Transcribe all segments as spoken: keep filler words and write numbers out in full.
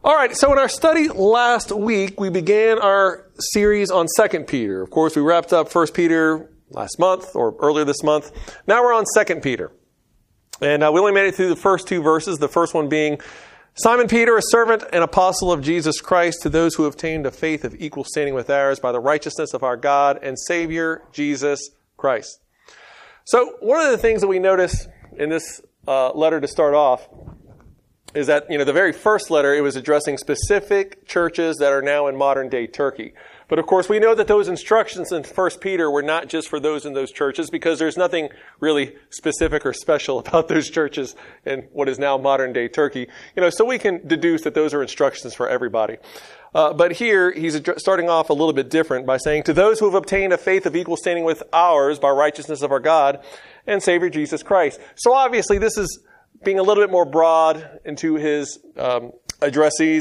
All right, so in our study last week, we began our series on Second Peter. Of course, we wrapped up First Peter last month or earlier this month. Now we're on Second Peter. And uh, we only made it through the first two verses, the first one being, Simon Peter, a servant and apostle of Jesus Christ, to those who have obtained a faith of equal standing with ours by the righteousness of our God and Savior, Jesus Christ. So one of the things that we notice in this uh, letter to start off is that, you know, the very first letter, it was addressing specific churches that are now in modern-day Turkey. But, of course, we know that those instructions in First Peter were not just for those in those churches, because there's nothing really specific or special about those churches in what is now modern-day Turkey. You know, so we can deduce that those are instructions for everybody. Uh, but here, he's starting off a little bit different by saying, to those who have obtained a faith of equal standing with ours by righteousness of our God and Savior Jesus Christ. So, obviously, this is being a little bit more broad into his um, addressees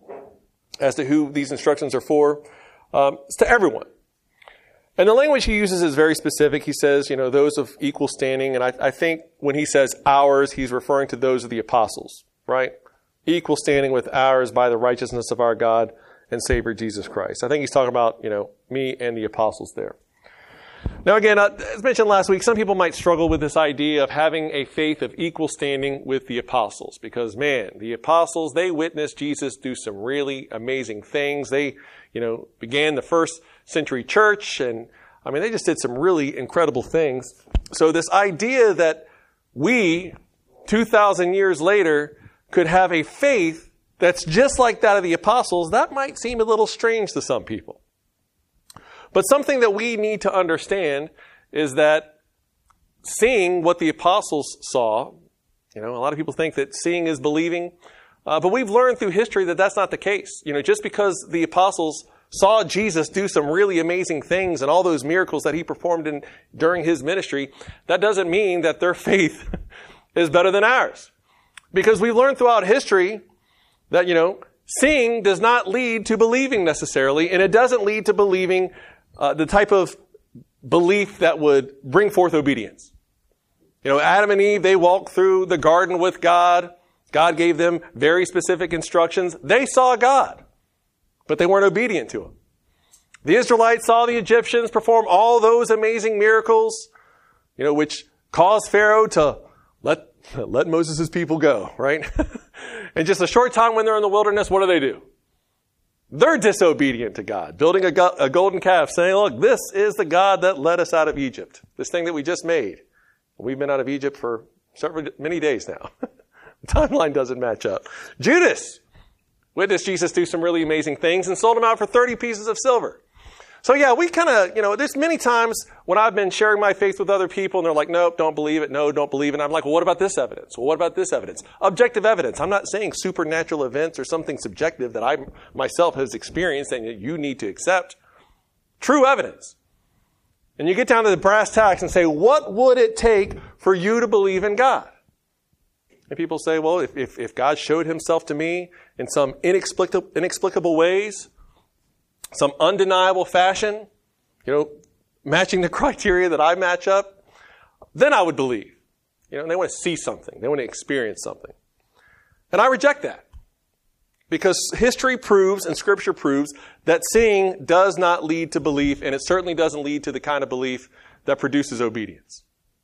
as to who these instructions are for. Um, it's to everyone. And the language he uses is very specific. He says, you know, those of equal standing. And I, I think when he says ours, he's referring to those of the apostles, right? Equal standing with ours by the righteousness of our God and Savior Jesus Christ. I think he's talking about, you know, me and the apostles there. Now, again, uh, as mentioned last week, some people might struggle with this idea of having a faith of equal standing with the apostles. Because, man, the apostles, they witnessed Jesus do some really amazing things. They, you know, began the first century church. And, I mean, they just did some really incredible things. So this idea that we, two thousand years later, could have a faith that's just like that of the apostles, that might seem a little strange to some people. But something that we need to understand is that seeing what the apostles saw, you know, a lot of people think that seeing is believing, uh, but we've learned through history that that's not the case. You know, just because the apostles saw Jesus do some really amazing things and all those miracles that he performed in during his ministry, that doesn't mean that their faith is better than ours. Because we've learned throughout history that, you know, seeing does not lead to believing necessarily, and it doesn't lead to believing Uh, the type of belief that would bring forth obedience. You know, Adam and Eve, they walked through the garden with God. God gave them very specific instructions. They saw God, but they weren't obedient to him. The Israelites saw the Egyptians perform all those amazing miracles, you know, which caused Pharaoh to let, let Moses' people go, right? In just a short time when they're in the wilderness, what do they do? They're disobedient to God, building a, go- a golden calf, saying, look, this is the God that led us out of Egypt, this thing that we just made. We've been out of Egypt for several, many days now. The timeline doesn't match up. Judas witnessed Jesus do some really amazing things and sold him out for thirty pieces of silver. So yeah, we kind of, you know, there's many times when I've been sharing my faith with other people and they're like, nope, don't believe it. No, don't believe it. And I'm like, well, what about this evidence? Well, what about this evidence? Objective evidence. I'm not saying supernatural events or something subjective that I myself has experienced and you need to accept. True evidence. And you get down to the brass tacks and say, what would it take for you to believe in God? And people say, well, if, if, if God showed himself to me in some inexplicable, inexplicable ways, some undeniable fashion, you know, matching the criteria that I match up, then I would believe. You know, they want to see something. They want to experience something. And I reject that. Because history proves and Scripture proves that seeing does not lead to belief, and it certainly doesn't lead to the kind of belief that produces obedience.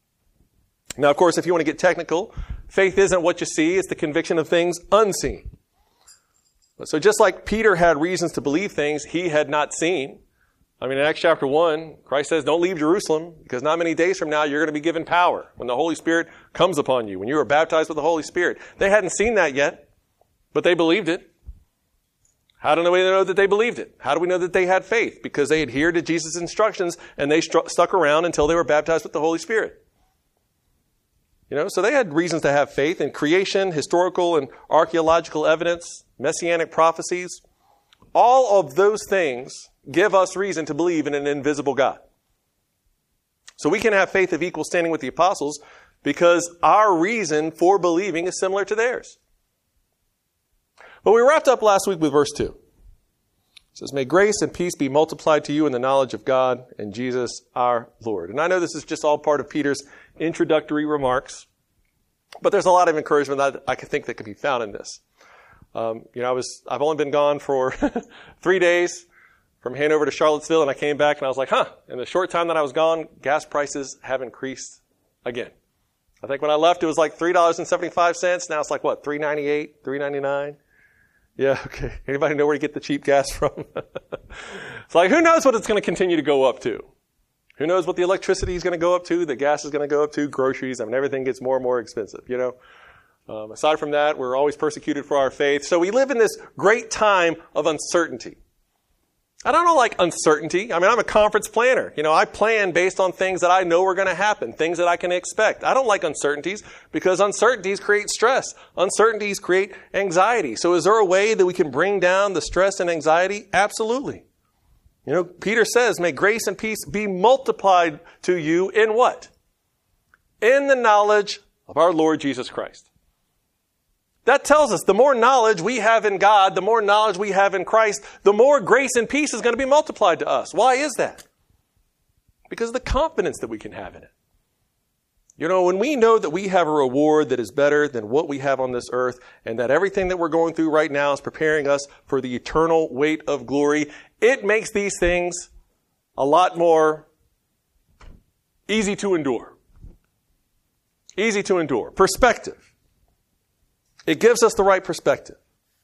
Now, of course, if you want to get technical, faith isn't what you see, it's the conviction of things unseen. So just like Peter had reasons to believe things he had not seen. I mean, in Acts chapter one, Christ says, don't leave Jerusalem, because not many days from now you're going to be given power when the Holy Spirit comes upon you, when you are baptized with the Holy Spirit. They hadn't seen that yet, but they believed it. How do we know that they believed it? How do we know that they had faith? Because they adhered to Jesus' instructions and they stru- stuck around until they were baptized with the Holy Spirit. You know, so they had reasons to have faith in creation, historical and archaeological evidence, messianic prophecies. All of those things give us reason to believe in an invisible God. So we can have faith of equal standing with the apostles because our reason for believing is similar to theirs. But we wrapped up last week with verse two. It says, may grace and peace be multiplied to you in the knowledge of God and Jesus our Lord. And I know this is just all part of Peter's introductory remarks, but there's a lot of encouragement that I think that can be found in this. Um, you know, I was, I've only been gone for three days from Hanover to Charlottesville, and I came back and I was like, huh, in the short time that I was gone, gas prices have increased again. I think when I left, it was like three dollars and seventy-five cents. Now it's like, what, three ninety-eight, three ninety-nine? Yeah, okay. Anybody know where to get the cheap gas from? It's like, who knows what it's going to continue to go up to? Who knows what the electricity is going to go up to, the gas is going to go up to, groceries. I mean, everything gets more and more expensive, you know? Um, aside from that, we're always persecuted for our faith. So we live in this great time of uncertainty. I don't know, like uncertainty. I mean, I'm a conference planner. You know, I plan based on things that I know are going to happen, things that I can expect. I don't like uncertainties because uncertainties create stress. Uncertainties create anxiety. So is there a way that we can bring down the stress and anxiety? Absolutely. You know, Peter says, may grace and peace be multiplied to you in what? In the knowledge of our Lord Jesus Christ. That tells us the more knowledge we have in God, the more knowledge we have in Christ, the more grace and peace is going to be multiplied to us. Why is that? Because of the confidence that we can have in it. You know, when we know that we have a reward that is better than what we have on this earth, and that everything that we're going through right now is preparing us for the eternal weight of glory, it makes these things a lot more easy to endure. Easy to endure. Perspective. It gives us the right perspective.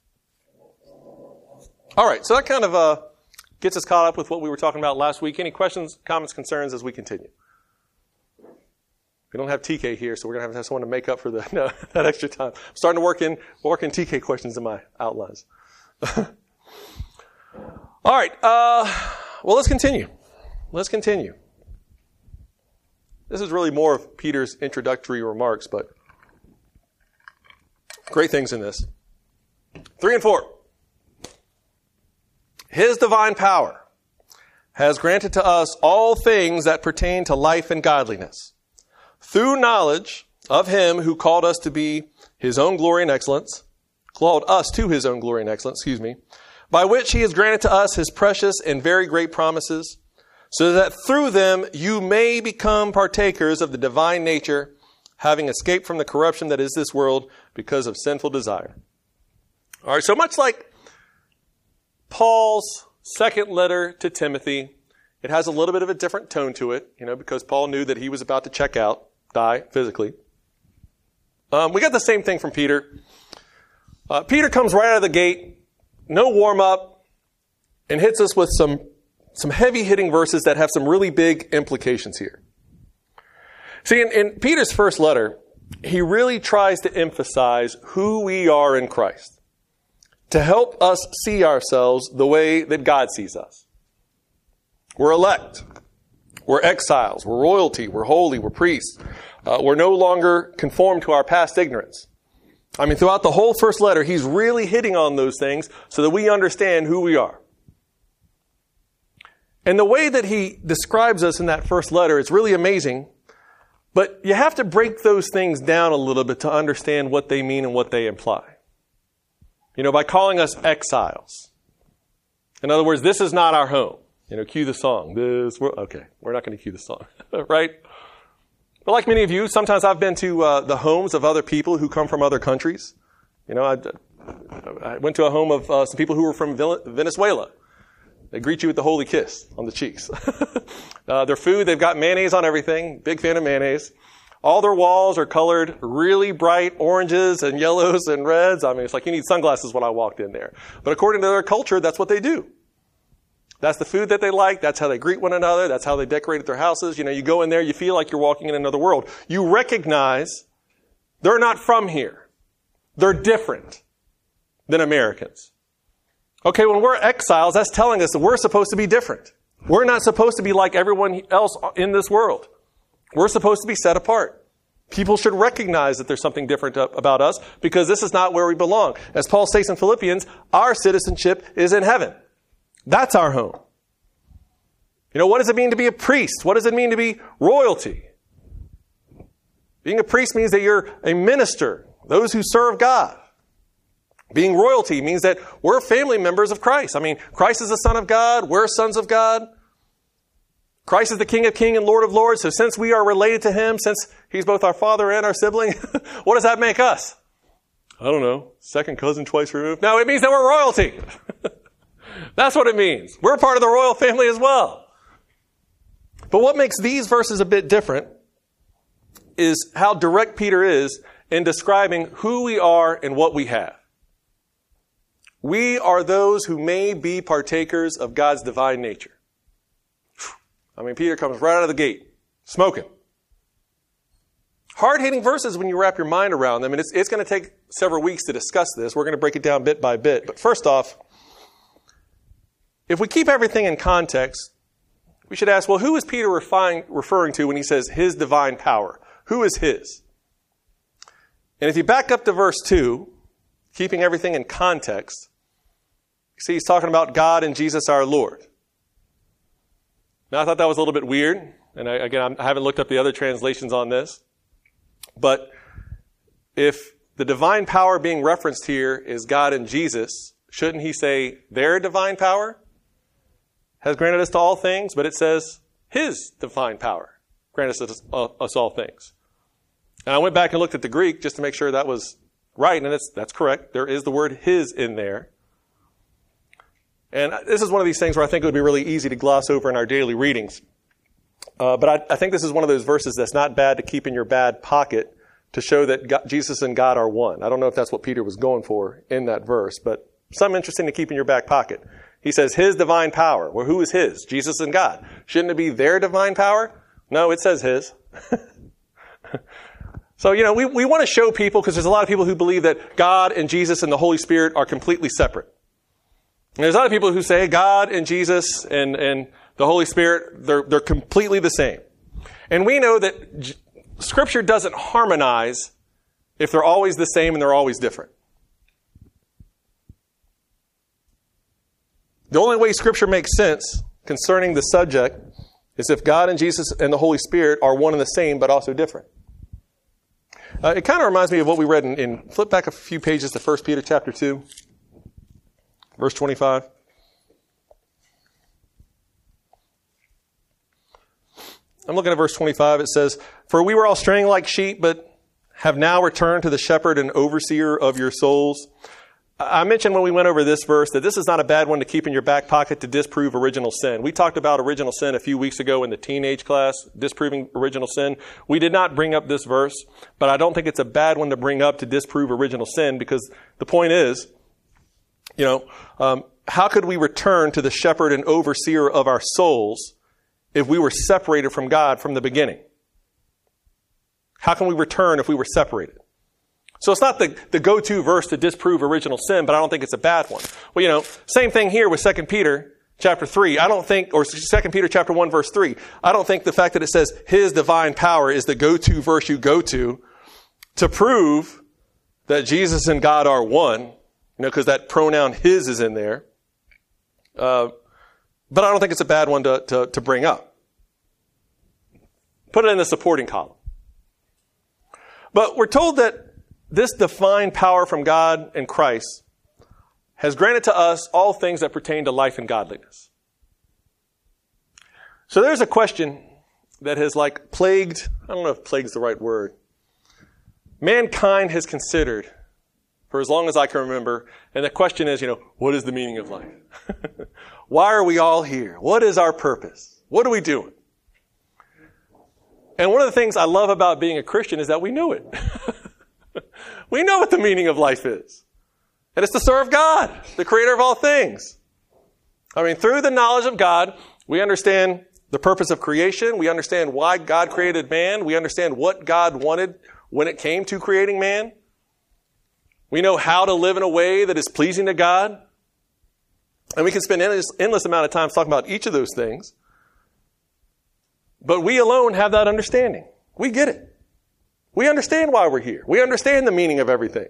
All right, so that kind of uh, gets us caught up with what we were talking about last week. Any questions, comments, concerns as we continue? We don't have T K here, so we're going to have to have someone to make up for the, no, that extra time. I'm starting to work in, work in T K questions in my outlines. All right, uh, well, let's continue. Let's continue. This is really more of Peter's introductory remarks, but great things in this. Three and four. His divine power has granted to us all things that pertain to life and godliness, through knowledge of him who called us to be his own glory and excellence, called us to his own glory and excellence, excuse me, by which he has granted to us his precious and very great promises, so that through them you may become partakers of the divine nature, having escaped from the corruption that is this world because of sinful desire. All right, so much like Paul's second letter to Timothy, it has a little bit of a different tone to it, you know, because Paul knew that he was about to check out, die physically. Um, we got the same thing from Peter. Uh, Peter comes right out of the gate, no warm-up, and hits us with some, some heavy-hitting verses that have some really big implications here. See, in, in Peter's first letter, he really tries to emphasize who we are in Christ, to help us see ourselves the way that God sees us. We're elect. We're exiles. We're royalty. We're holy. We're priests. Uh, we're no longer conformed to our past ignorance. I mean, throughout the whole first letter, he's really hitting on those things so that we understand who we are. And the way that he describes us in that first letter is really amazing. But you have to break those things down a little bit to understand what they mean and what they imply. You know, by calling us exiles. In other words, this is not our home. You know, cue the song. This, we're, okay, we're not going to cue the song, right? But like many of you, sometimes I've been to uh, the homes of other people who come from other countries. You know, I, I went to a home of uh, some people who were from Venezuela. They greet you with the holy kiss on the cheeks. uh, their food, they've got mayonnaise on everything. Big fan of mayonnaise. All their walls are colored really bright oranges and yellows and reds. I mean, it's like you need sunglasses when I walked in there. But according to their culture, that's what they do. That's the food that they like. That's how they greet one another. That's how they decorated their houses. You know, you go in there, you feel like you're walking in another world. You recognize they're not from here. They're different than Americans. Okay, when we're exiles, that's telling us that we're supposed to be different. We're not supposed to be like everyone else in this world. We're supposed to be set apart. People should recognize that there's something different about us because this is not where we belong. As Paul states in Philippians, our citizenship is in heaven. That's our home. You know, what does it mean to be a priest? What does it mean to be royalty? Being a priest means that you're a minister, those who serve God. Being royalty means that we're family members of Christ. I mean, Christ is the Son of God. We're sons of God. Christ is the King of Kings and Lord of Lords. So since we are related to him, since he's both our father and our sibling, what does that make us? I don't know, second cousin twice removed? No, it means that we're royalty. That's what it means. We're part of the royal family as well. But what makes these verses a bit different is how direct Peter is in describing who we are and what we have. We are those who may be partakers of God's divine nature. I mean, Peter comes right out of the gate, smoking. Hard-hitting verses when you wrap your mind around them, and it's, it's going to take several weeks to discuss this. We're going to break it down bit by bit. But first off, if we keep everything in context, we should ask, well, who is Peter referring, referring to when he says his divine power? Who is his? And if you back up to verse two, keeping everything in context, you see he's talking about God and Jesus our Lord. Now, I thought that was a little bit weird. And I, again, I haven't looked up the other translations on this. But if the divine power being referenced here is God and Jesus, shouldn't he say their divine power has granted us to all things? But it says his divine power granted us, uh, us all things. And I went back and looked at the Greek just to make sure that was right. And it's, that's correct. There is the word his in there. And this is one of these things where I think it would be really easy to gloss over in our daily readings. Uh, but I, I think this is one of those verses that's not bad to keep in your bad pocket to show that God, Jesus and God are one. I don't know if that's what Peter was going for in that verse, but something interesting to keep in your back pocket. He says his divine power. Well, who is his? Jesus and God. Shouldn't it be their divine power? No, it says his. So, you know, we, we want to show people, because there's a lot of people who believe that God and Jesus and the Holy Spirit are completely separate. And there's a lot of people who say God and Jesus and, and the Holy Spirit, they're, they're completely the same. And we know that J- Scripture doesn't harmonize if they're always the same and they're always different. The only way Scripture makes sense concerning the subject is if God and Jesus and the Holy Spirit are one and the same, but also different. Uh, it kind of reminds me of what we read in, in, flip back a few pages to First Peter chapter two, verse twenty-five. I'm looking at verse twenty-five. It says, "For we were all straying like sheep, but have now returned to the shepherd and overseer of your souls." I mentioned when we went over this verse that this is not a bad one to keep in your back pocket to disprove original sin. We talked about original sin a few weeks ago in the teenage class, disproving original sin. We did not bring up this verse, but I don't think it's a bad one to bring up to disprove original sin, because the point is, you know, um, how could we return to the shepherd and overseer of our souls if we were separated from God from the beginning? How can we return if we were separated? So it's not the, the go-to verse to disprove original sin, but I don't think it's a bad one. Well, you know, same thing here with Second Peter chapter three. I don't think, or Second Peter chapter one, verse three. I don't think the fact that it says his divine power is the go-to verse you go to to prove that Jesus and God are one, you know, because that pronoun his is in there. Uh, but I don't think it's a bad one to, to, to bring up. Put it in the supporting column. But we're told that this divine power from God and Christ has granted to us all things that pertain to life and godliness. So there's a question that has like plagued, I don't know if plague's the right word, mankind has considered for as long as I can remember. And the question is, you know, what is the meaning of life? Why are we all here? What is our purpose? What are we doing? And one of the things I love about being a Christian is that we know it. We know what the meaning of life is. And it's to serve God, the creator of all things. I mean, through the knowledge of God, we understand the purpose of creation. We understand why God created man. We understand what God wanted when it came to creating man. We know how to live in a way that is pleasing to God. And we can spend an endless, endless amount of time talking about each of those things. But we alone have that understanding. We get it. We understand why we're here. We understand the meaning of everything.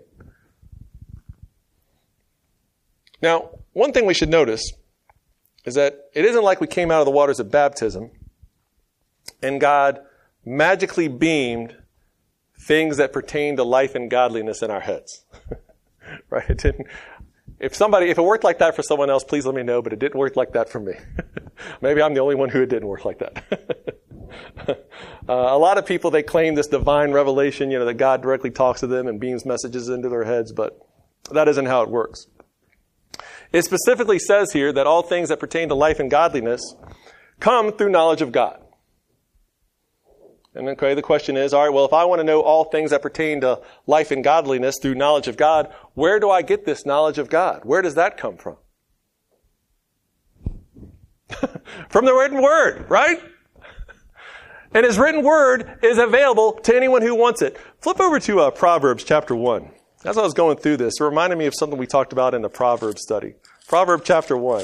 Now, one thing we should notice is that it isn't like we came out of the waters of baptism and God magically beamed things that pertain to life and godliness in our heads. Right? It didn't. If somebody, if it worked like that for someone else, please let me know, but it didn't work like that for me. Maybe I'm the only one who it didn't work like that. uh, a lot of people, they claim this divine revelation, you know, that God directly talks to them and beams messages into their heads, but that isn't how it works. It specifically says here that all things that pertain to life and godliness come through knowledge of God. And okay, the question is, all right, well, if I want to know all things that pertain to life and godliness through knowledge of God, where do I get this knowledge of God? Where does that come from? From the written word, right? And his written word is available to anyone who wants it. Flip over to uh, Proverbs chapter one. As I was going through this, it reminded me of something we talked about in the Proverbs study. Proverbs chapter one.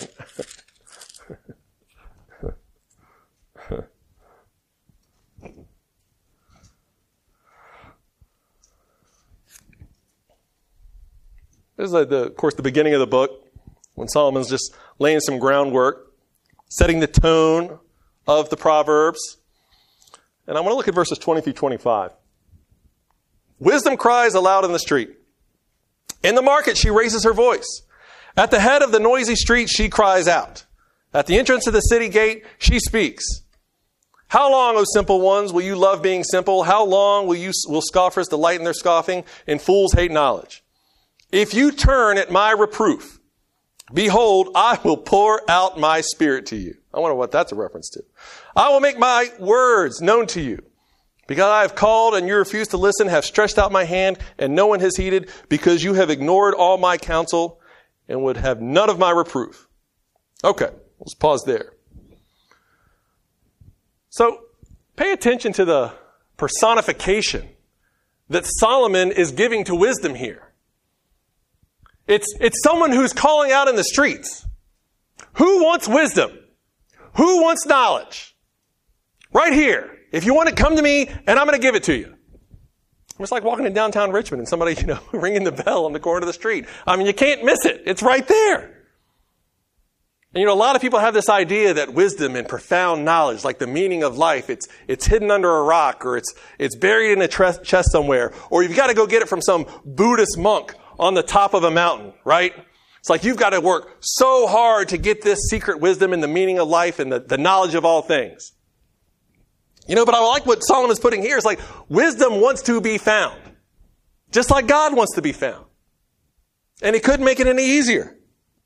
This is, like the, of course, the beginning of the book, when Solomon's just laying some groundwork, setting the tone of the Proverbs. And I want to look at verses twenty through twenty-five. Wisdom cries aloud in the street. In the market, she raises her voice. At the head of the noisy street, she cries out. At the entrance of the city gate, she speaks. How long, O simple ones, will you love being simple? How long will you will scoffers delight in their scoffing, and fools hate knowledge? If you turn at my reproof, behold, I will pour out my spirit to you. I wonder what that's a reference to. I will make my words known to you. Because I have called and you refuse to listen, have stretched out my hand and no one has heeded, because you have ignored all my counsel and would have none of my reproof. Okay, let's pause there. So, pay attention to the personification that Solomon is giving to wisdom here. It's, it's someone who's calling out in the streets. Who wants wisdom? Who wants knowledge? Right here. If you want it, come to me, and I'm going to give it to you. It's like walking in downtown Richmond and somebody, you know, ringing the bell on the corner of the street. I mean, you can't miss it. It's right there. And, you know, a lot of people have this idea that wisdom and profound knowledge, like the meaning of life, it's it's hidden under a rock, or it's it's buried in a tre- chest somewhere, or you've got to go get it from some Buddhist monk on the top of a mountain, right? It's like you've got to work so hard to get this secret wisdom and the meaning of life and the, the knowledge of all things. You know, but I like what Solomon's putting here. It's like wisdom wants to be found. Just like God wants to be found. And he couldn't make it any easier.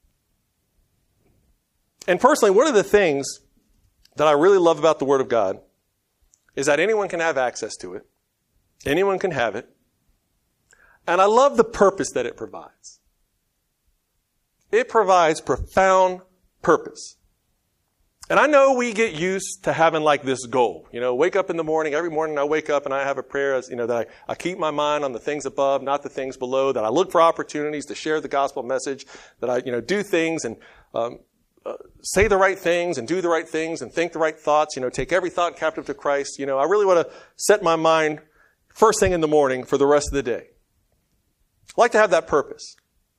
And personally, one of the things that I really love about the Word of God is that anyone can have access to it. Anyone can have it. And I love the purpose that it provides. It provides profound purpose. And I know we get used to having like this goal. You know, wake up in the morning. Every morning I wake up and I have a prayer, as, you know, that I, I keep my mind on the things above, not the things below, that I look for opportunities to share the gospel message, that I, you know, do things and um, uh, say the right things and do the right things and think the right thoughts, you know, take every thought captive to Christ. You know, I really want to set my mind first thing in the morning for the rest of the day. I like to have that purpose.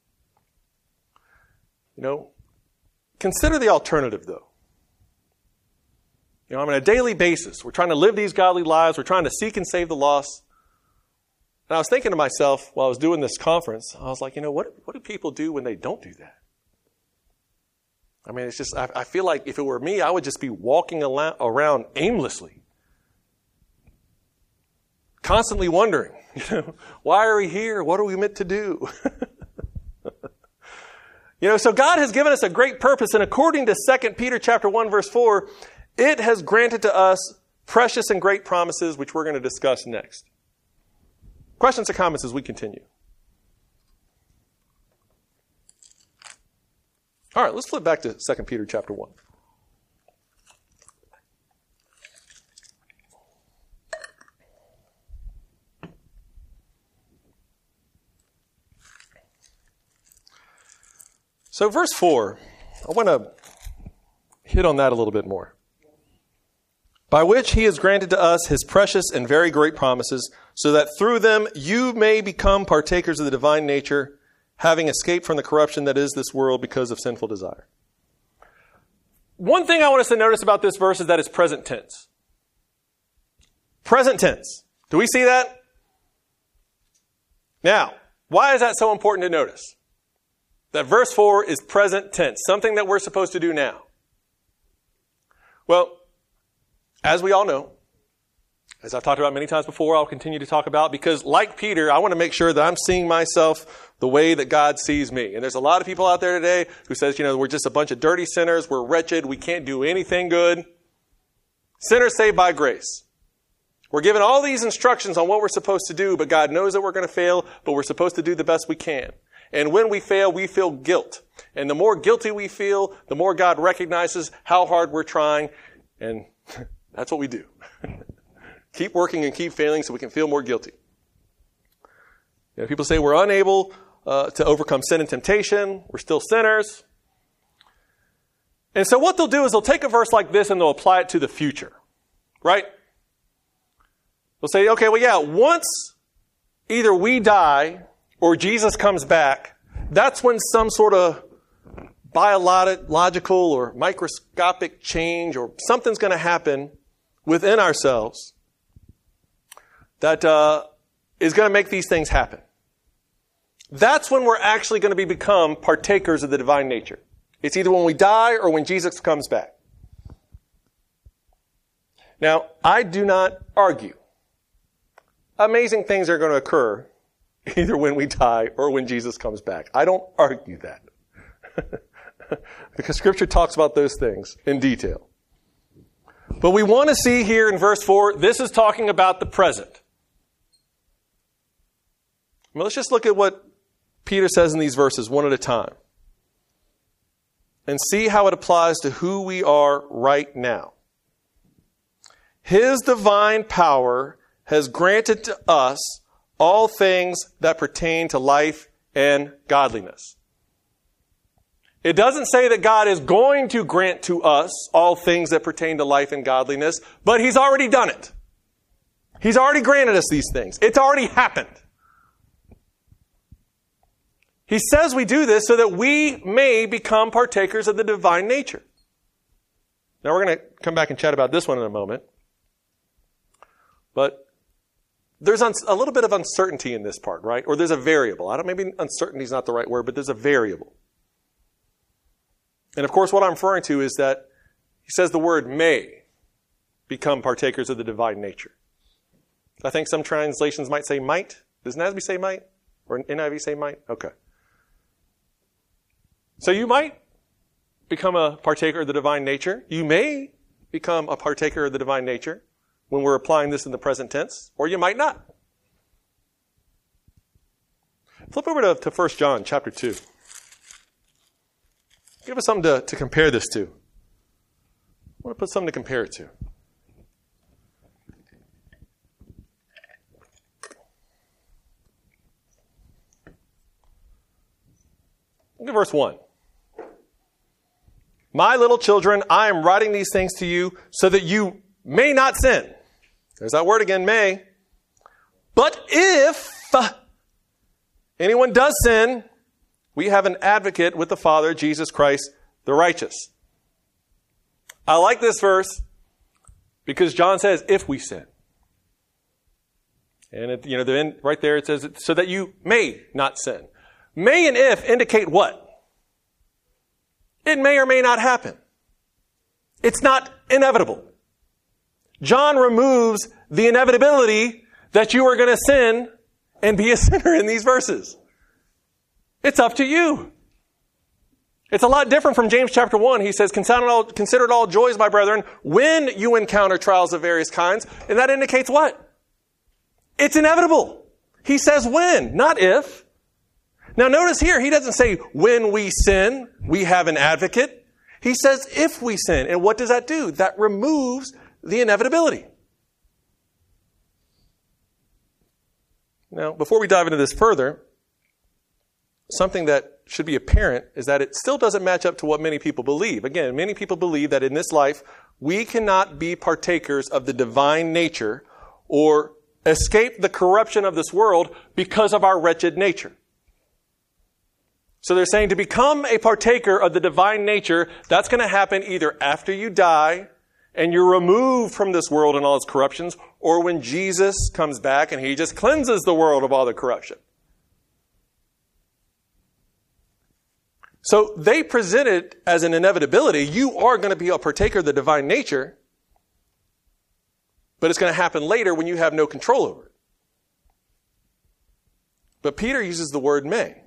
You know, consider the alternative though. You know, on a daily basis, we're trying to live these godly lives. We're trying to seek and save the lost. And I was thinking to myself while I was doing this conference, I was like, you know, what, what do people do when they don't do that? I mean, it's just, I, I feel like if it were me, I would just be walking around aimlessly. Constantly wondering, you know, why are we here? What are we meant to do? You know, so God has given us a great purpose. And according to Second Peter chapter one, verse four, it has granted to us precious and great promises, which we're going to discuss next. Questions or comments as we continue? All right, let's flip back to Second Peter chapter one. So verse four, I want to hit on that a little bit more. By which he has granted to us his precious and very great promises, so that through them you may become partakers of the divine nature, having escaped from the corruption that is this world because of sinful desire. One thing I want us to notice about this verse is that it's present tense. Present tense. Do we see that? Now, why is that so important to notice? That verse four is present tense, something that we're supposed to do now. Well, as we all know, as I've talked about many times before, I'll continue to talk about, because like Peter, I want to make sure that I'm seeing myself the way that God sees me. And there's a lot of people out there today who says, you know, we're just a bunch of dirty sinners, we're wretched, we can't do anything good. Sinners saved by grace. We're given all these instructions on what we're supposed to do, but God knows that we're going to fail, but we're supposed to do the best we can. And when we fail, we feel guilt. And the more guilty we feel, the more God recognizes how hard we're trying. And that's what we do. Keep working and keep failing so we can feel more guilty. You know, people say we're unable uh, to overcome sin and temptation. We're still sinners. And so what they'll do is they'll take a verse like this and they'll apply it to the future. Right? They'll say, okay, well, yeah, once either we die or Jesus comes back, that's when some sort of biological or microscopic change or something's going to happen within ourselves that uh, is going to make these things happen. That's when we're actually going to be become partakers of the divine nature. It's either when we die or when Jesus comes back. Now, I do not argue. Amazing things are going to occur either when we die or when Jesus comes back. I don't argue that. Because Scripture talks about those things in detail. But we want to see here in verse four, this is talking about the present. Well, let's just look at what Peter says in these verses one at a time and see how it applies to who we are right now. His divine power has granted to us all things that pertain to life and godliness. It doesn't say that God is going to grant to us all things that pertain to life and godliness, but He's already done it. He's already granted us these things. It's already happened. He says we do this so that we may become partakers of the divine nature. Now we're going to come back and chat about this one in a moment. But there's a little bit of uncertainty in this part, right? Or there's a variable. I don't, maybe uncertainty is not the right word, but there's a variable. And of course, what I'm referring to is that he says the word may become partakers of the divine nature. I think some translations might say might. Does N A S B say might? Or N I V say might? Okay. So you might become a partaker of the divine nature. You may become a partaker of the divine nature when we're applying this in the present tense, or you might not. Flip over to, to First John chapter two. Give us something to, to compare this to. I want to put something to compare it to. Look at verse one. My little children, I am writing these things to you so that you may not sin. There's that word again, may. But if anyone does sin, we have an advocate with the Father, Jesus Christ, the righteous. I like this verse because John says, if we sin. And it, you know, the end, right there it says, so that you may not sin. May and if indicate what? It may or may not happen. It's not inevitable. John removes the inevitability that you are going to sin and be a sinner in these verses. It's up to you. It's a lot different from James chapter one. He says, consider it all, consider it all joys, my brethren, when you encounter trials of various kinds. And that indicates what? It's inevitable. He says when, not if. Now notice here, he doesn't say when we sin, we have an advocate. He says if we sin. And what does that do? That removes the inevitability. Now, before we dive into this further, something that should be apparent is that it still doesn't match up to what many people believe. Again, many people believe that in this life, we cannot be partakers of the divine nature or escape the corruption of this world because of our wretched nature. So they're saying to become a partaker of the divine nature, that's going to happen either after you die and you're removed from this world and all its corruptions, or when Jesus comes back and He just cleanses the world of all the corruption. So they present it as an inevitability. You are going to be a partaker of the divine nature. But it's going to happen later when you have no control over it. But Peter uses the word may.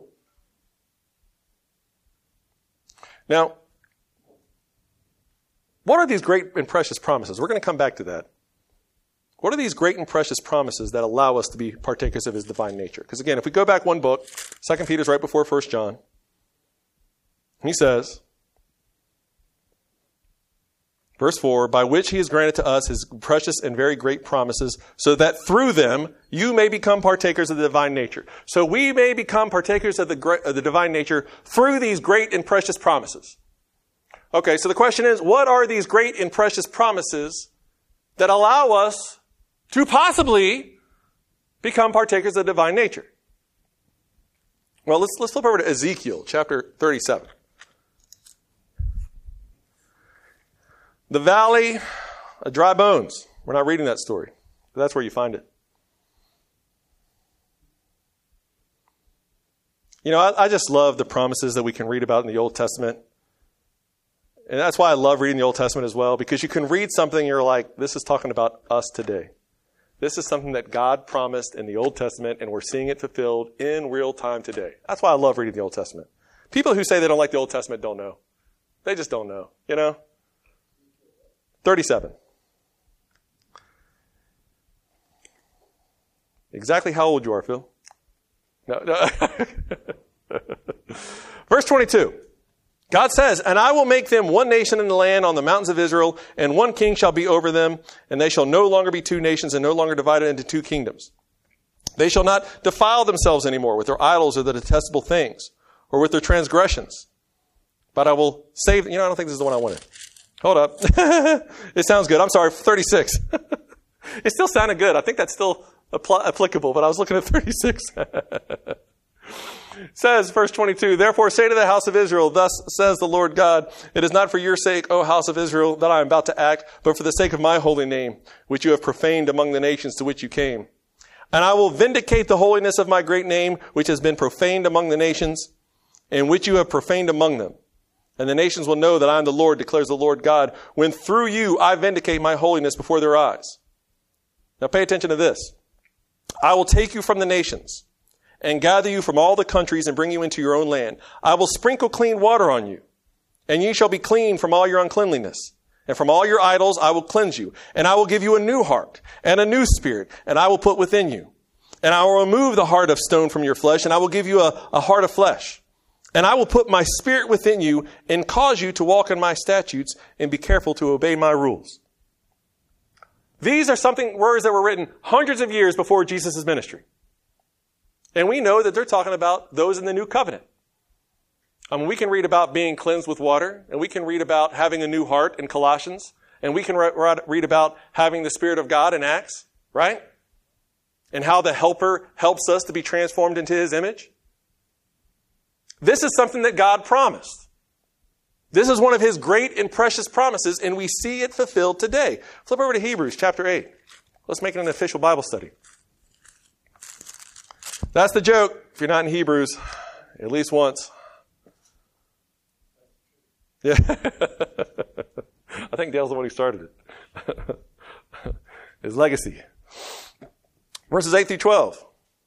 Now, what are these great and precious promises? We're going to come back to that. What are these great and precious promises that allow us to be partakers of his divine nature? Because again, if we go back one book, Second Peter's right before First John. He says, verse four, by which he has granted to us his precious and very great promises, so that through them you may become partakers of the divine nature. So we may become partakers of the, great, of the divine nature through these great and precious promises. Okay, so the question is, what are these great and precious promises that allow us to possibly become partakers of the divine nature? Well, let's, let's flip over to Ezekiel chapter thirty-seven. The valley of dry bones. We're not reading that story, but that's where you find it. You know, I, I just love the promises that we can read about in the Old Testament. And that's why I love reading the Old Testament as well, because you can read something and you're like, this is talking about us today. This is something that God promised in the Old Testament, and we're seeing it fulfilled in real time today. That's why I love reading the Old Testament. People who say they don't like the Old Testament don't know. They just don't know, you know? thirty-seven. Exactly how old you are, Phil? No, no. Verse twenty-two. God says, and I will make them one nation in the land on the mountains of Israel, and one king shall be over them, and they shall no longer be two nations and no longer divided into two kingdoms. They shall not defile themselves anymore with their idols or the detestable things, or with their transgressions. But I will save, you know, I don't think this is the one I wanted. Hold up. It sounds good. I'm sorry, thirty-six. It still sounded good. I think that's still apl- applicable, but I was looking at thirty-six. It says, verse twenty-two, therefore say to the house of Israel, thus says the Lord God, it is not for your sake, O house of Israel, that I am about to act, but for the sake of my holy name, which you have profaned among the nations to which you came. And I will vindicate the holiness of my great name, which has been profaned among the nations, and which you have profaned among them. And the nations will know that I am the Lord, declares the Lord God, when through you I vindicate my holiness before their eyes. Now pay attention to this. I will take you from the nations and gather you from all the countries and bring you into your own land. I will sprinkle clean water on you, and ye shall be clean from all your uncleanliness. And from all your idols I will cleanse you. And I will give you a new heart and a new spirit, and I will put within you. And I will remove the heart of stone from your flesh, and I will give you a, a heart of flesh. And I will put my spirit within you and cause you to walk in my statutes and be careful to obey my rules. These are something, words that were written hundreds of years before Jesus' ministry. And we know that they're talking about those in the new covenant. I mean, we can read about being cleansed with water, and we can read about having a new heart in Colossians, and we can re- read about having the Spirit of God in Acts, right? And how the Helper helps us to be transformed into His image. This is something that God promised. This is one of His great and precious promises, and we see it fulfilled today. Flip over to Hebrews chapter eight. Let's make it an official Bible study. That's the joke. If you're not in Hebrews, at least once. Yeah. I think Dale's the one who started it. His legacy. Verses eight through twelve.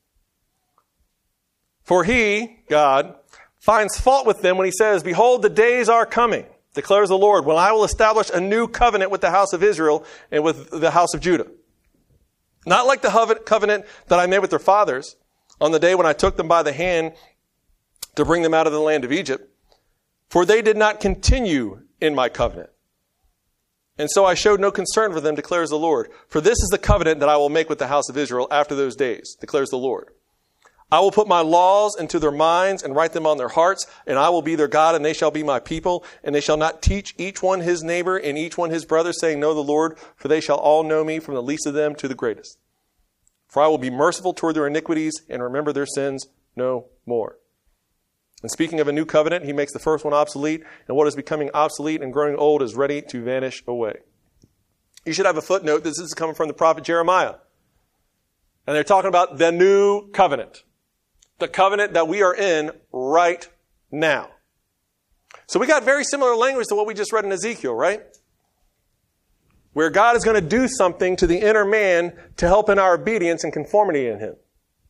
For He, God, finds fault with them when He says, behold, the days are coming, declares the Lord, when I will establish a new covenant with the house of Israel and with the house of Judah. Not like the covenant that I made with their fathers on the day when I took them by the hand to bring them out of the land of Egypt, for they did not continue in my covenant. And so I showed no concern for them, declares the Lord. For this is the covenant that I will make with the house of Israel after those days, declares the Lord. I will put my laws into their minds and write them on their hearts, and I will be their God, and they shall be my people. And they shall not teach each one his neighbor and each one his brother, saying, know the Lord, for they shall all know me, from the least of them to the greatest. For I will be merciful toward their iniquities and remember their sins no more. And speaking of a new covenant, He makes the first one obsolete, and what is becoming obsolete and growing old is ready to vanish away. You should have a footnote. This is coming from the prophet Jeremiah. And they're talking about the new covenant. The covenant that we are in right now. So we got very similar language to what we just read in Ezekiel, right? where God is going to do something to the inner man to help in our obedience and conformity in him.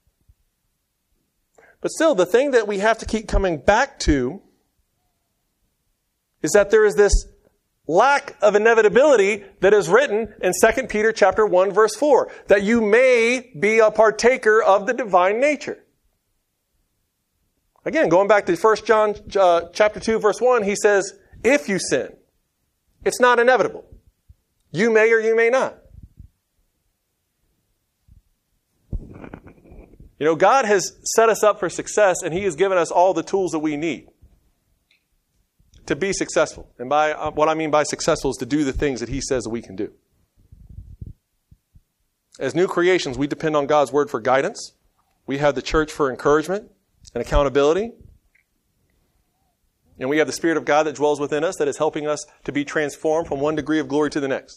But still, the thing that we have to keep coming back to is that there is this lack of inevitability that is written in Second Peter chapter one, verse four, that you may be a partaker of the divine nature. Again, going back to First John uh, chapter two, verse one, he says, if you sin, it's not inevitable. You may or you may not. You know, God has set us up for success, and he has given us all the tools that we need to be successful. And by uh, what I mean by successful is to do the things that he says that we can do. As new creations, we depend on God's word for guidance. We have the church for encouragement and accountability. And we have the Spirit of God that dwells within us that is helping us to be transformed from one degree of glory to the next.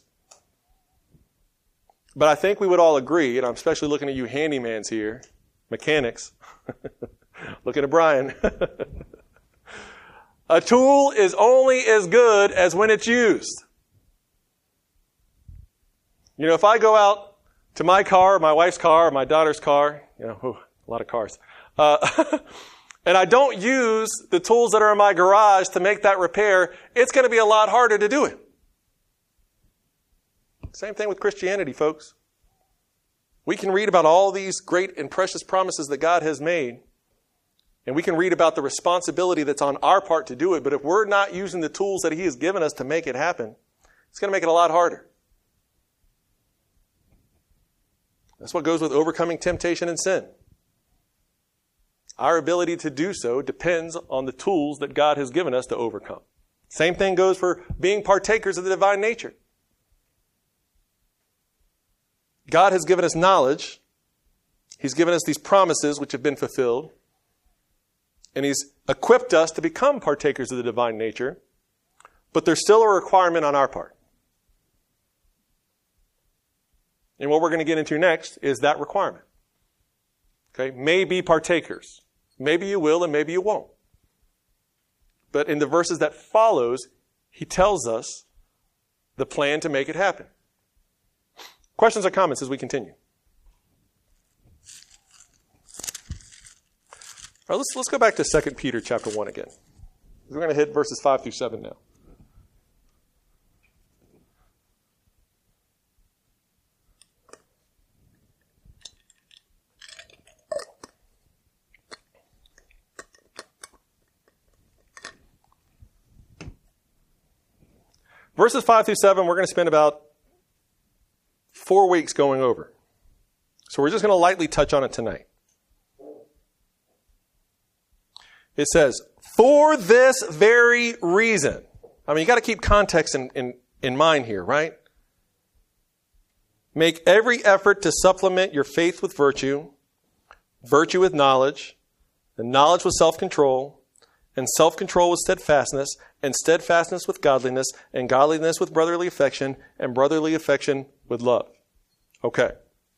But I think we would all agree, and I'm especially looking at you handymans here, mechanics, looking at Brian. A tool is only as good as when it's used. You know, if I go out to my car, my wife's car, my daughter's car, you know, ooh, a lot of cars, uh, and I don't use the tools that are in my garage to make that repair, it's going to be a lot harder to do it. Same thing with Christianity, folks. We can read about all these great and precious promises that God has made, and we can read about the responsibility that's on our part to do it, but if we're not using the tools that he has given us to make it happen, it's going to make it a lot harder. That's what goes with overcoming temptation and sin. Our ability to do so depends on the tools that God has given us to overcome. Same thing goes for being partakers of the divine nature. God has given us knowledge. He's given us these promises which have been fulfilled. And he's equipped us to become partakers of the divine nature. But there's still a requirement on our part. And what we're going to get into next is that requirement. Okay, may be partakers. Maybe you will and maybe you won't. But in the verses that follows, he tells us the plan to make it happen. Questions or comments as we continue? All right, let's, let's go back to Second Peter chapter one again. We're going to hit verses five through seven now. Verses five through seven, we're going to spend about four weeks going over. So we're just going to lightly touch on it tonight. It says, for this very reason. I mean, you got to keep context in, in, in mind here, right? Make every effort to supplement your faith with virtue, virtue with knowledge, and knowledge with self-control, and self-control with steadfastness, and steadfastness with godliness, and godliness with brotherly affection, and brotherly affection with love. Okay.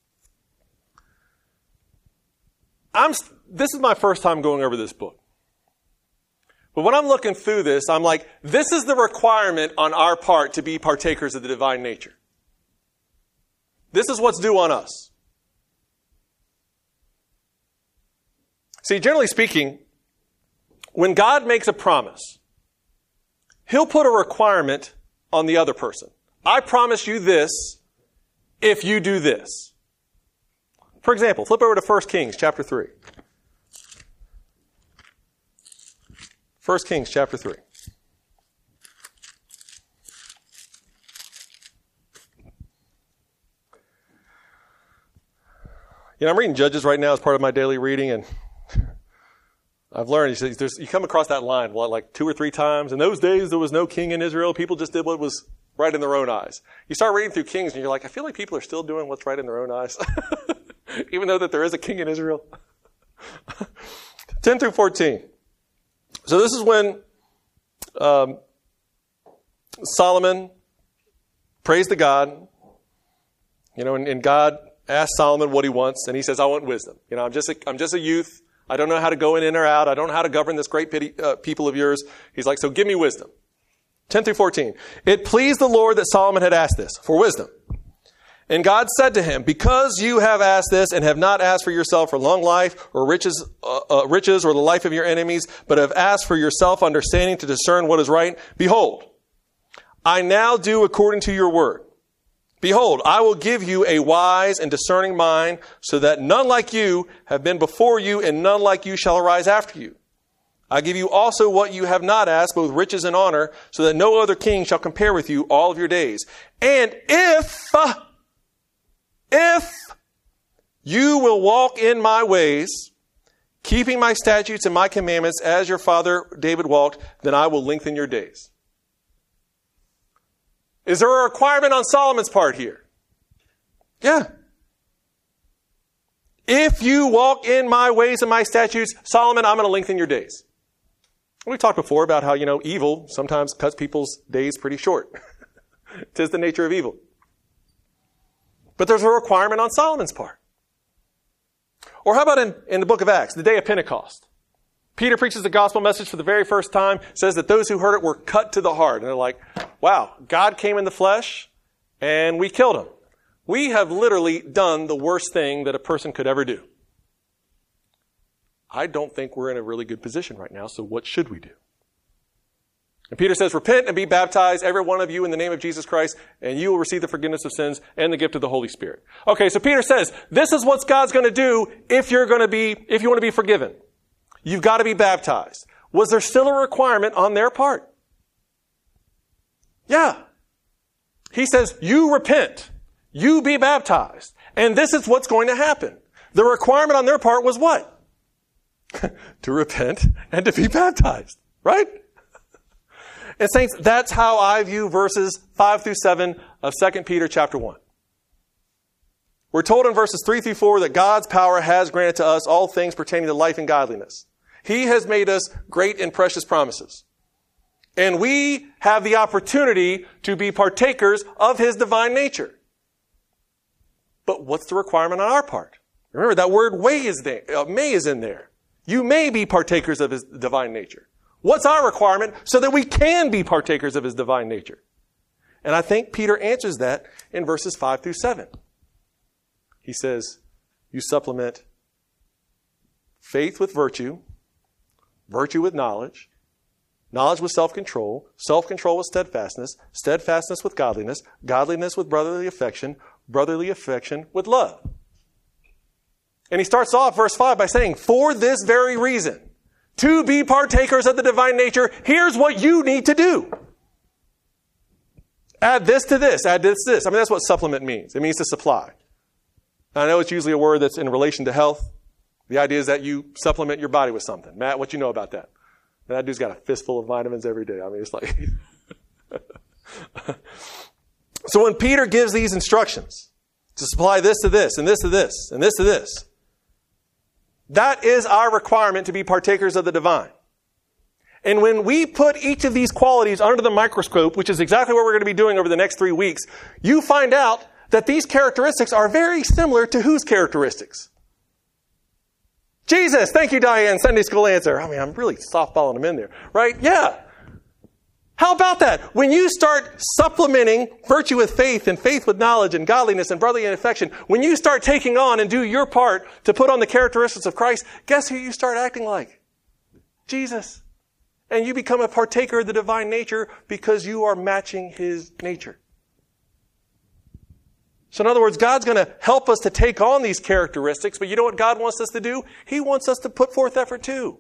I'm, this is my first time going over this book. But when I'm looking through this, I'm like, this is the requirement on our part to be partakers of the divine nature. This is what's due on us. See, generally speaking, when God makes a promise, he'll put a requirement on the other person. I promise you this if you do this. For example, flip over to First Kings chapter three. First Kings chapter three. You know, I'm reading Judges right now as part of my daily reading, and I've learned, there's, you come across that line, what, like two or three times. In those days, there was no king in Israel. People just did what was right in their own eyes. You start reading through Kings, and you're like, I feel like people are still doing what's right in their own eyes. Even though that there is a king in Israel. ten through fourteen. So this is when um, Solomon prays to God. You know, and, and God asks Solomon what he wants, and he says, I want wisdom. You know, I'm just a, I'm just a youth. I don't know how to go in or out. I don't know how to govern this great pity, uh, people of yours. He's like, so give me wisdom. ten through fourteen. It pleased the Lord that Solomon had asked this for wisdom. And God said to him, because you have asked this and have not asked for yourself for long life or riches, uh, uh, riches or the life of your enemies, but have asked for yourself understanding to discern what is right, behold, I now do according to your word. Behold, I will give you a wise and discerning mind, so that none like you have been before you, and none like you shall arise after you. I give you also what you have not asked, both riches and honor, so that no other king shall compare with you all of your days. And if, if you will walk in my ways, keeping my statutes and my commandments as your father David walked, then I will lengthen your days. Is there a requirement on Solomon's part here? Yeah. If you walk in my ways and my statutes, Solomon, I'm going to lengthen your days. We talked before about how, you know, evil sometimes cuts people's days pretty short. 'Tis the nature of evil. But there's a requirement on Solomon's part. Or how about in, in the book of Acts, the day of Pentecost? Peter preaches the gospel message for the very first time, says that those who heard it were cut to the heart. And they're like, wow, God came in the flesh and we killed him. We have literally done the worst thing that a person could ever do. I don't think we're in a really good position right now, so what should we do? And Peter says, repent and be baptized, every one of you, in the name of Jesus Christ, and you will receive the forgiveness of sins and the gift of the Holy Spirit. Okay, so Peter says, this is what God's going to do if you're going to be, if you want to be forgiven. You've got to be baptized. Was there still a requirement on their part? Yeah. He says, you repent. You be baptized. And this is what's going to happen. The requirement on their part was what? To repent and to be baptized. Right? And saints, that's how I view verses five through seven of Second Peter chapter one. We're told in verses three through four that God's power has granted to us all things pertaining to life and godliness. He has made us great and precious promises. And we have the opportunity to be partakers of His divine nature. But what's the requirement on our part? Remember, that word way is there, uh, may is in there. You may be partakers of His divine nature. What's our requirement so that we can be partakers of His divine nature? And I think Peter answers that in verses five through seven. He says, you supplement faith with virtue, virtue with knowledge, knowledge with self-control, self-control with steadfastness, steadfastness with godliness, godliness with brotherly affection, brotherly affection with love. And he starts off verse five by saying, for this very reason, to be partakers of the divine nature, here's what you need to do. Add this to this, add this to this. I mean, that's what supplement means. It means to supply. Now, I know it's usually a word that's in relation to health. The idea is that you supplement your body with something. Matt, what you know about that? That dude's got a fistful of vitamins every day. I mean, it's like... So when Peter gives these instructions to supply this to this, and this to this, and this to this, that is our requirement to be partakers of the divine. And when we put each of these qualities under the microscope, which is exactly what we're going to be doing over the next three weeks, you find out that these characteristics are very similar to whose characteristics? Jesus. Thank you, Diane. Sunday school answer. I mean, I'm really softballing them in there, right? Yeah. How about that? When you start supplementing virtue with faith and faith with knowledge and godliness and brotherly affection, when you start taking on and do your part to put on the characteristics of Christ, guess who you start acting like? Jesus. And you become a partaker of the divine nature because you are matching His nature. So in other words, God's going to help us to take on these characteristics, but you know what God wants us to do? He wants us to put forth effort too.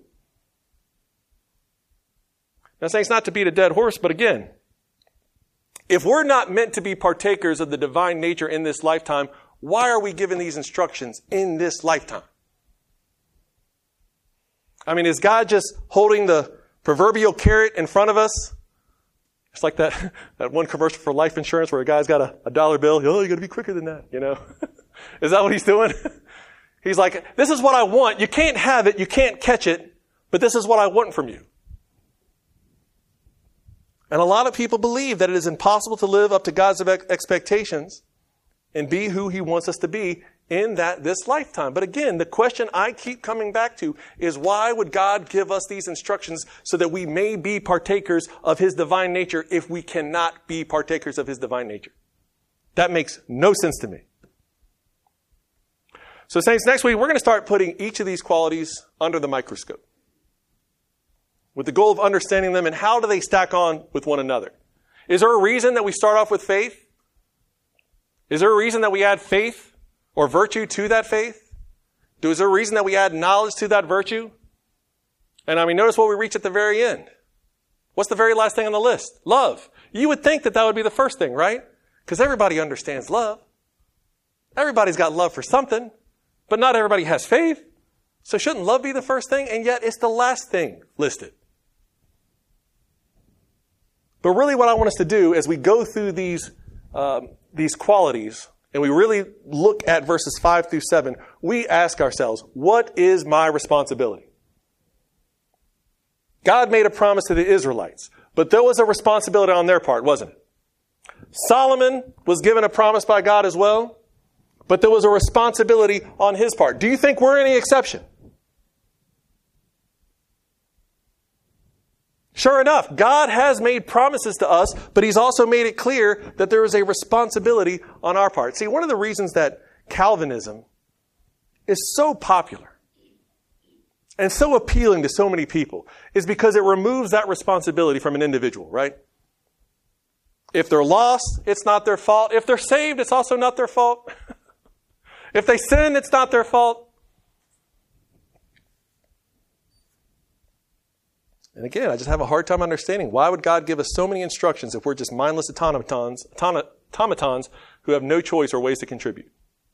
Now, saying it's not to beat a dead horse, but again, if we're not meant to be partakers of the divine nature in this lifetime, why are we given these instructions in this lifetime? I mean, is God just holding the proverbial carrot in front of us? It's like that, that one commercial for life insurance where a guy's got a, a dollar bill. Oh, you got to be quicker than that, you know? Is that what he's doing? He's like, this is what I want. You can't have it. You can't catch it. But this is what I want from you. And a lot of people believe that it is impossible to live up to God's expectations and be who He wants us to be in that this lifetime. But again, the question I keep coming back to is, why would God give us these instructions so that we may be partakers of his divine nature if we cannot be partakers of his divine nature? That makes no sense to me. So saints, next week we're going to start putting each of these qualities under the microscope with the goal of understanding them and how do they stack on with one another. Is there a reason that we start off with faith? Is there a reason that we add faith or virtue to that faith? Is there a reason that we add knowledge to that virtue? And I mean, notice what we reach at the very end. What's the very last thing on the list? Love. You would think that that would be the first thing, right? Because everybody understands love. Everybody's got love for something, but not everybody has faith. So shouldn't love be the first thing? And yet it's the last thing listed. But really what I want us to do as we go through these, um, these qualities, and we really look at verses five through seven, we ask ourselves, what is my responsibility? God made a promise to the Israelites, but there was a responsibility on their part, wasn't it? Solomon was given a promise by God as well, but there was a responsibility on his part. Do you think we're any exception? Sure enough, God has made promises to us, but he's also made it clear that there is a responsibility on our part. See, one of the reasons that Calvinism is so popular and so appealing to so many people is because it removes that responsibility from an individual, right? If they're lost, it's not their fault. If they're saved, it's also not their fault. If they sin, it's not their fault. And again, I just have a hard time understanding why would God give us so many instructions if we're just mindless automatons, automatons who have no choice or ways to contribute.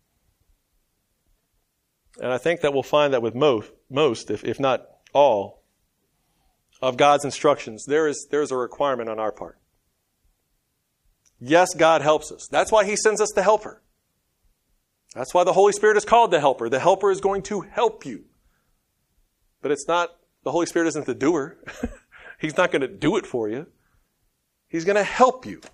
And I think that we'll find that with most, most if, if not all, of God's instructions, there is, there is a requirement on our part. Yes, God helps us. That's why he sends us the helper. That's why the Holy Spirit is called the helper. The helper is going to help you. But it's not, the Holy Spirit isn't the doer. He's not going to do it for you. He's going to help you.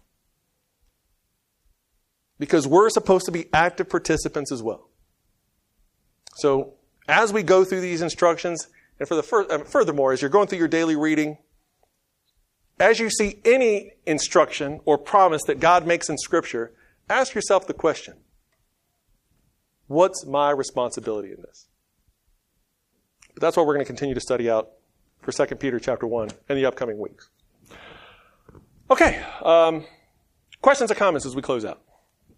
Because we're supposed to be active participants as well. So, as we go through these instructions, and for the fur- uh, furthermore, as you're going through your daily reading, as you see any instruction or promise that God makes in Scripture, ask yourself the question, what's my responsibility in this? But that's what we're going to continue to study out for Second Peter chapter one in the upcoming weeks. Okay, um, questions or comments as we close out?